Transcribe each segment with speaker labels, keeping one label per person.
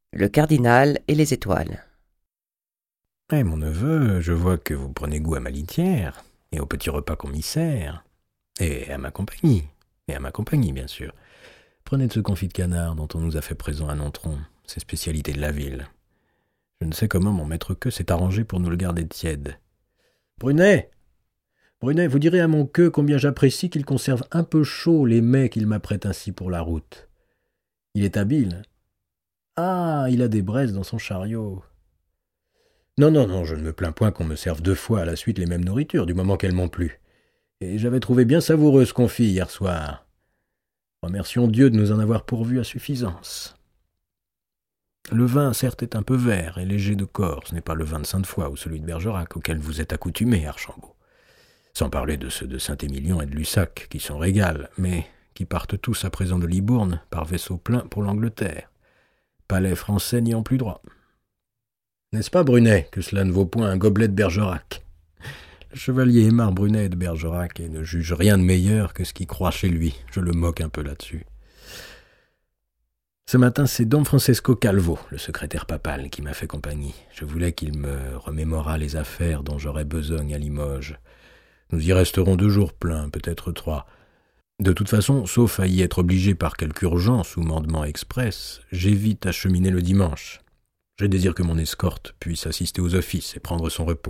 Speaker 1: Le cardinal et les étoiles.
Speaker 2: Eh, mon neveu, je vois que vous prenez goût à ma litière, et au petit repas qu'on m'y sert, et à ma compagnie, bien sûr. Prenez de ce confit de canard dont on nous a fait présent à Nontron, c'est spécialité de la ville. Je ne sais comment mon maître queue s'est arrangé pour nous le garder tiède. Brunet, vous direz à mon queue combien j'apprécie qu'il conserve un peu chaud les mets qu'il m'apprête ainsi pour la route. Il est habile. Ah, il a des braises dans son chariot. Non, je ne me plains point qu'on me serve 2 fois à la suite les mêmes nourritures, du moment qu'elles m'ont plu. Et j'avais trouvé bien savoureux ce confit hier soir. Remercions Dieu de nous en avoir pourvu à suffisance. Le vin, certes, est un peu vert et léger de corps. Ce n'est pas le vin de Sainte-Foy ou celui de Bergerac auquel vous êtes accoutumé, Archambault. Sans parler de ceux de Saint-Émilion et de Lussac, qui sont régales, mais qui partent tous à présent de Libourne par vaisseau plein pour l'Angleterre. Palais français n'y ont plus droit. N'est-ce pas, Brunet, que cela ne vaut point un gobelet de Bergerac? Le chevalier aimard Brunet de Bergerac et ne juge rien de meilleur que ce qui croit chez lui. Je le moque un peu là-dessus. Ce matin, c'est Don Francesco Calvo, le secrétaire papal, qui m'a fait compagnie. Je voulais qu'il me remémorât les affaires dont j'aurais besogne à Limoges. Nous y resterons 2 jours pleins, peut-être 3. De toute façon, sauf à y être obligé par quelque urgence ou mandement express, j'évite à cheminer le dimanche. Je désire que mon escorte puisse assister aux offices et prendre son repos.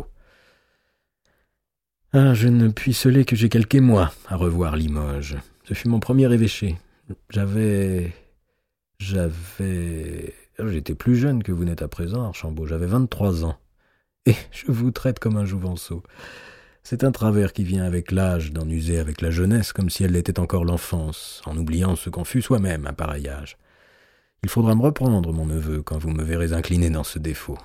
Speaker 2: Ah, je ne puis celer que j'ai quelque émoi à revoir Limoges. Ce fut mon premier évêché. J'étais plus jeune que vous n'êtes à présent, Archambault. J'avais 23 ans. Et je vous traite comme un jouvenceau. C'est un travers qui vient avec l'âge d'en user avec la jeunesse comme si elle l'était encore l'enfance, en oubliant ce qu'on fut soi-même à pareil âge. Il faudra me reprendre, mon neveu, quand vous me verrez incliné dans ce défaut.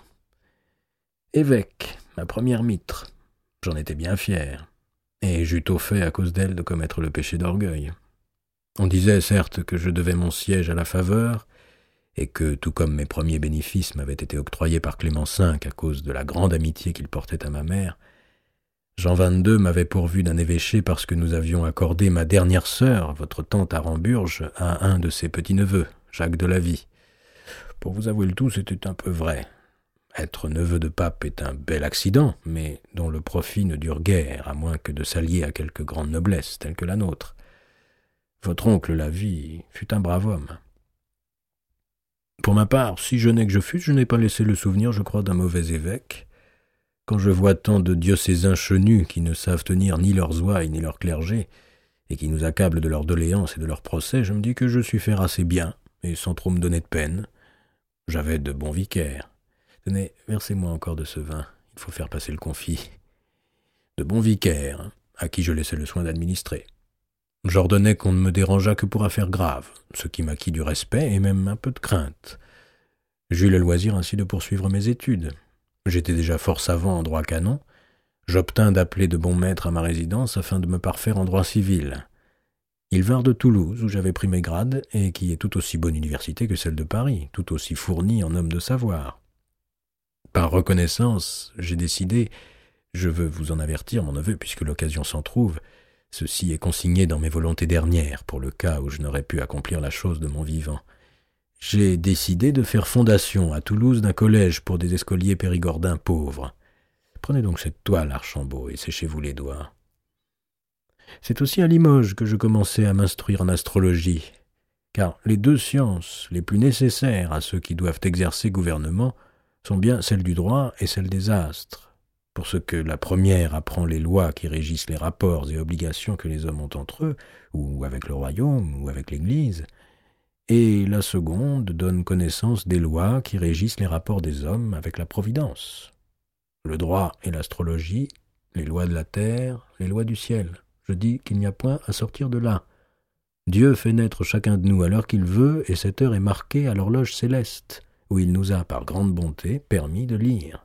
Speaker 2: Évêque, ma première mitre. J'en étais bien fier. Et j'eus tôt fait à cause d'elle de commettre le péché d'orgueil. On disait, certes, que je devais mon siège à la faveur, et que, tout comme mes premiers bénéfices m'avaient été octroyés par Clément V à cause de la grande amitié qu'il portait à ma mère, Jean XXII m'avait pourvu d'un évêché parce que nous avions accordé ma dernière sœur, votre tante Aramburge, à un de ses petits-neveux, Jacques de la Vie. Pour vous avouer le tout, c'était un peu vrai. Être neveu de pape est un bel accident, mais dont le profit ne dure guère, à moins que de s'allier à quelque grande noblesse, telle que la nôtre. Votre oncle Lavie fut un brave homme. Pour ma part, si jeune que je fus, je n'ai pas laissé le souvenir, je crois, d'un mauvais évêque. Quand je vois tant de diocésains chenus qui ne savent tenir ni leurs ouailles ni leur clergé, et qui nous accablent de leurs doléances et de leurs procès, je me dis que je suis faire assez bien, et sans trop me donner de peine. J'avais de bons vicaires. Tenez, versez-moi encore de ce vin, il faut faire passer le confit. De bons vicaires, à qui je laissais le soin d'administrer. J'ordonnais qu'on ne me dérangeât que pour affaires graves, ce qui m'acquit du respect et même un peu de crainte. J'eus le loisir ainsi de poursuivre mes études. J'étais déjà fort savant en droit canon. J'obtins d'appeler de bons maîtres à ma résidence afin de me parfaire en droit civil. Ils vinrent de Toulouse, où j'avais pris mes grades, et qui est tout aussi bonne université que celle de Paris, tout aussi fournie en hommes de savoir. Par reconnaissance, j'ai décidé, je veux vous en avertir, mon neveu, puisque l'occasion s'en trouve, ceci est consigné dans mes volontés dernières, pour le cas où je n'aurais pu accomplir la chose de mon vivant. J'ai décidé de faire fondation à Toulouse d'un collège pour des escoliers périgordins pauvres. Prenez donc cette toile, Archambault, et séchez-vous les doigts. C'est aussi à Limoges que je commençai à m'instruire en astrologie, car les 2 sciences les plus nécessaires à ceux qui doivent exercer gouvernement sont bien celle du droit et celle des astres. Pour ce que la première apprend les lois qui régissent les rapports et obligations que les hommes ont entre eux, ou avec le royaume, ou avec l'Église, et la seconde donne connaissance des lois qui régissent les rapports des hommes avec la providence. Le droit et l'astrologie, les lois de la terre, les lois du ciel. Je dis qu'il n'y a point à sortir de là. Dieu fait naître chacun de nous à l'heure qu'il veut, et cette heure est marquée à l'horloge céleste, où il nous a, par grande bonté, permis de lire.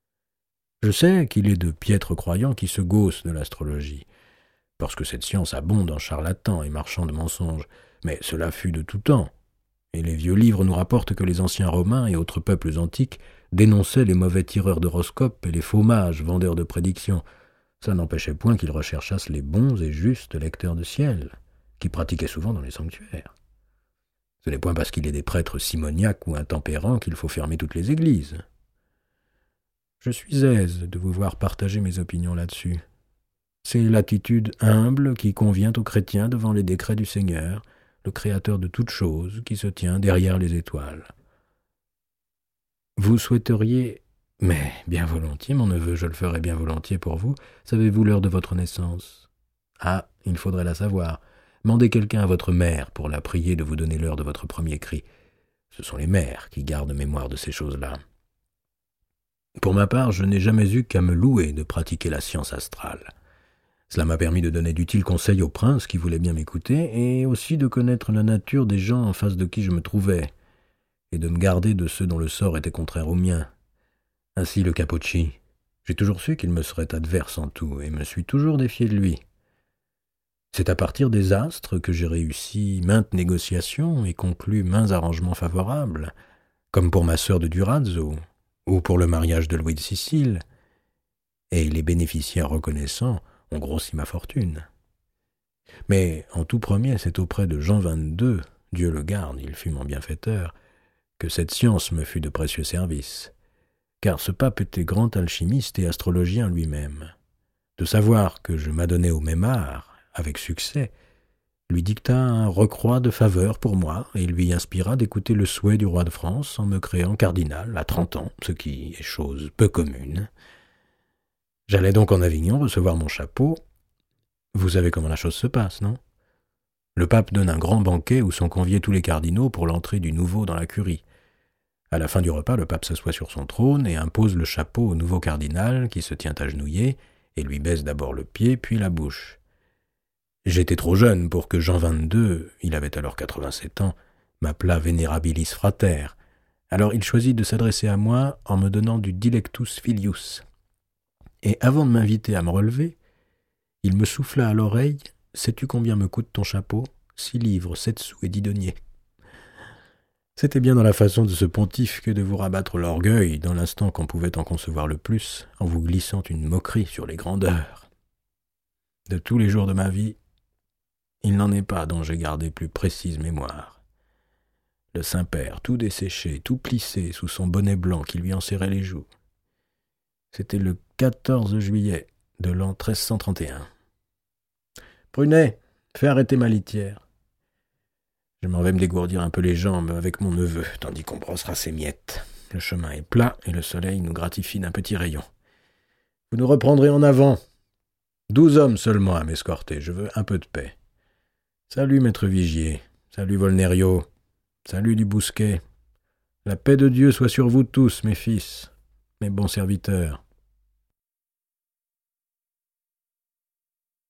Speaker 2: Je sais qu'il est de piètres croyants qui se gaussent de l'astrologie, parce que cette science abonde en charlatans et marchands de mensonges, mais cela fut de tout temps, et les vieux livres nous rapportent que les anciens Romains et autres peuples antiques dénonçaient les mauvais tireurs d'horoscopes et les faux mages vendeurs de prédictions. Ça n'empêchait point qu'ils recherchassent les bons et justes lecteurs de ciel, qui pratiquaient souvent dans les sanctuaires. Ce n'est point parce qu'il est des prêtres simoniaques ou intempérants qu'il faut fermer toutes les églises. Je suis aise de vous voir partager mes opinions là-dessus. C'est l'attitude humble qui convient aux chrétiens devant les décrets du Seigneur, le Créateur de toutes choses, qui se tient derrière les étoiles. Vous souhaiteriez... Mais bien volontiers, mon neveu, je le ferai bien volontiers pour vous. Savez-vous l'heure de votre naissance? Ah, il faudrait la savoir. Mandez quelqu'un à votre mère pour la prier de vous donner l'heure de votre premier cri. Ce sont les mères qui gardent mémoire de ces choses-là. Pour ma part, je n'ai jamais eu qu'à me louer de pratiquer la science astrale. Cela m'a permis de donner d'utiles conseils au prince qui voulait bien m'écouter, et aussi de connaître la nature des gens en face de qui je me trouvais, et de me garder de ceux dont le sort était contraire au mien. Ainsi le Capocci. J'ai toujours su qu'il me serait adverse en tout, et me suis toujours défié de lui. C'est à partir des astres que j'ai réussi maintes négociations et conclu maints arrangements favorables, comme pour ma sœur de Durazzo, ou pour le mariage de Louis de Sicile, et les bénéficiaires reconnaissants ont grossi ma fortune. Mais en tout premier, c'est auprès de Jean XXII, Dieu le garde, il fut mon bienfaiteur, que cette science me fut de précieux services, car ce pape était grand alchimiste et astrologien lui-même. De savoir que je m'adonnais au même art, avec succès, lui dicta un recroît de faveur pour moi et lui inspira d'écouter le souhait du roi de France en me créant cardinal à 30 ans, ce qui est chose peu commune. J'allais donc en Avignon recevoir mon chapeau. Vous savez comment la chose se passe, non? Le pape donne un grand banquet où sont conviés tous les cardinaux pour l'entrée du nouveau dans la curie. À la fin du repas, le pape s'assoit sur son trône et impose le chapeau au nouveau cardinal qui se tient agenouillé et lui baise d'abord le pied puis la bouche. J'étais trop jeune pour que Jean XXII, il avait alors 87 ans, m'appelât Venerabilis Frater. Alors il choisit de s'adresser à moi en me donnant du Dilectus Filius. Et avant de m'inviter à me relever, il me souffla à l'oreille « Sais-tu combien me coûte ton chapeau? 6 livres, 7 sous et 10 deniers. » C'était bien dans la façon de ce pontife que de vous rabattre l'orgueil dans l'instant qu'on pouvait en concevoir le plus, en vous glissant une moquerie sur les grandeurs. De tous les jours de ma vie, il n'en est pas dont j'ai gardé plus précise mémoire. Le Saint-Père, tout desséché, tout plissé sous son bonnet blanc qui lui enserrait les joues. C'était le 14 juillet de l'an 1331. « Prunet, fais arrêter ma litière. Je m'en vais me dégourdir un peu les jambes avec mon neveu, tandis qu'on brossera ses miettes. Le chemin est plat et le soleil nous gratifie d'un petit rayon. Vous nous reprendrez en avant. 12 hommes seulement à m'escorter, je veux un peu de paix. Salut, maître Vigier. Salut, Volnerio. Salut, du Bousquet. La paix de Dieu soit sur vous tous, mes fils, mes bons serviteurs.